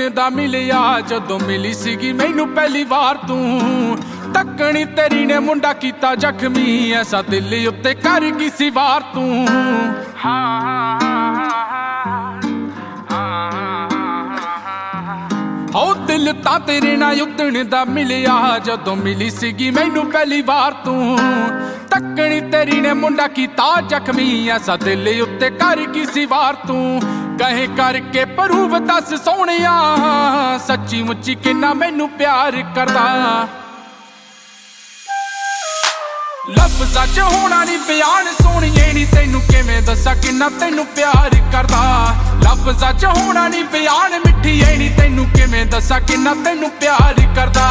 उतने दा मिलिया जदों मिली सीगी मैनू पहली वार तू तकनी तेरी ने मुंडा कीता जख्मी ऐसा दिल उत्ते कर गई सी वार तू हो दिल तां तेरे नाल उतने दा मिलिया जदों मिली सीगी मैनू पहली वार तू तकनी तेरी ने मुंडा कीता जख्मी ऐसा दिल उत्ते कर गई सी वार तू कहे करके प्रूव दस सोहणिया सच्ची मुच्ची किन्ना मैनू प्यार करदा लफ्ज़ां च होना नी बयान सोहणिए नी तैनू किवें दस्सां किन्ना तैनू प्यार करदा लफ्ज़ां च होना नी बयान मिठीए नी तैनू किवें दस्सां किन्ना तैनू प्यार करदा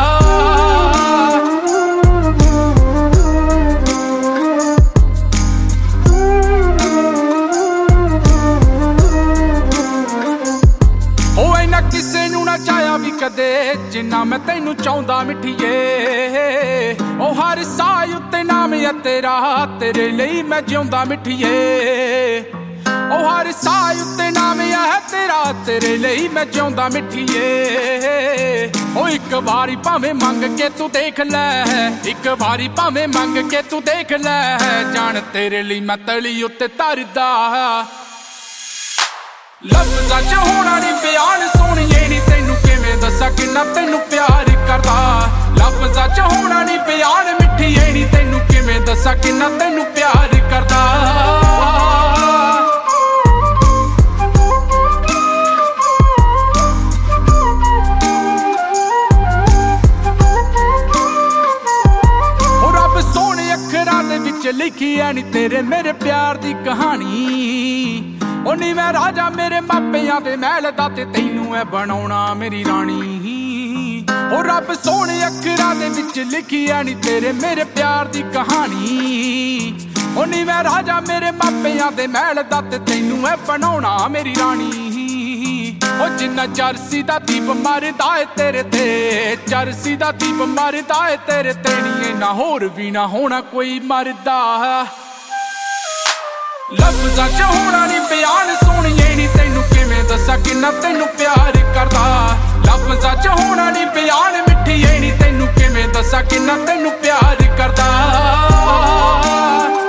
किसे नू ना चाया भी कदे जिन्ना मैं तैनू चाहुंदा मिठीए ओ हर साह उत्ते नाम है तेरा तेरे लिए मैं जिउंदा मिठीए ओ हर साह उत्ते नाम है तेरा तेरे लिए मैं जिउंदा मिठीए ओ एक बारी भावें मंग के तू देख लै एक बारी भावें मंग के तू देख लै जान तेरे लिए मैं तली उत्ते तरदा लफ्ज़ां च होना नी बयान सोहणिए नी तैनू किवें दस्सां किन्ना तैनू प्यार करदा लफ्ज़ां च होना नी बयान मिठीए नी तैनू किवें दस्सां किन्ना तैनू प्यार करदा रब सोहणे अखरां दे विच लिखी है नी तेरे मेरे प्यार दी कहानी ओ नी मैं राजा मेरे मापियां दे महल दा ते तैनू है बनाउणा मेरी रानी ओ रब सोहणे अखरां दे विच लिखी है नी तेरे मेरे प्यार दी कहानी ओ नी मैं राजा मेरे मापियां दे महल दा ते तैनू है बनाउणा मेरी रानी ओ जिन्ना चरसी दा दीप मरदा है तेरे ते चरसी दा दीप मरदा है तेरे ते नी ना होर भी ना होना कोई मरदा लफ्ज़ां च होना नी बयान सोहणिए नी तैनू किवें दस्सां किन्ना तैनू प्यार करदा लफ्ज़ां च होना नी बयान मिठीए नी तैनू किवें दस्सां किन्ना तैनू प्यार करदा